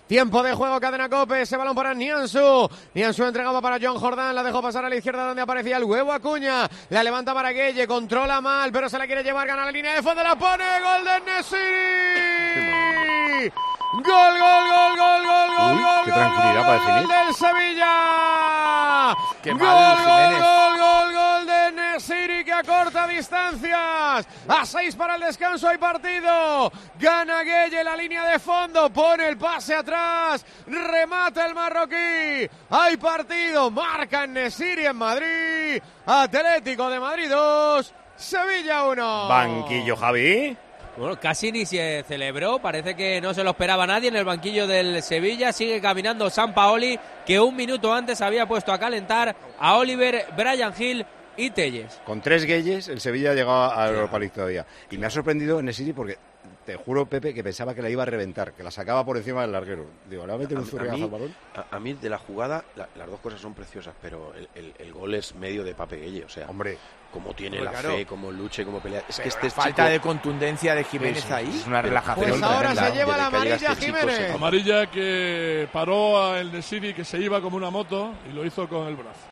Tiempo de juego, cadena COPE, ese balón para Nianzú. Nianzú entregaba para John Jordán, la dejó pasar a la izquierda donde aparecía el huevo Acuña. La levanta para Gueye, controla mal, pero se la quiere llevar, gana la línea de fondo, la pone, gol de En-Nesyri. Gol, gol, gol, gol, gol, gol, gol, qué tranquilidad para definir. Gol del Sevilla. Qué Gol, mal, gol, Jiménez. gol, gol, gol de En-Nesyri que acorta distancias. A 6 para el descanso hay partido. Gana Gueye la línea de fondo, pone el pase atrás, remata el marroquí. Hay partido, marca En-Nesyri en Madrid. Atlético de Madrid 2, Sevilla 1. Banquillo, Javi. Bueno, casi ni se celebró, parece que no se lo esperaba nadie en el banquillo del Sevilla. Sigue caminando Sampaoli, que un minuto antes había puesto a calentar a Oliver, Bryan Gil y Telles. Con 3 Gueyes, el Sevilla ha llegado a Europa League todavía. Y me ha sorprendido En-Nesyri porque te juro, Pepe, que pensaba que la iba a reventar, que la sacaba por encima del larguero. Digo, ¿le va a meter un zurriazo al balón? A mí de la jugada, las dos cosas son preciosas, pero el gol es medio de Pape Gueye, o sea, hombre, como tiene pues la claro, fe, como luche, como pelea. Es que la falta de contundencia de Jiménez ahí. Es una relajación. Pues ahora se lleva la amarilla Jiménez. Amarilla que paró a El-Nesyri, que se iba como una moto, y lo hizo con el brazo.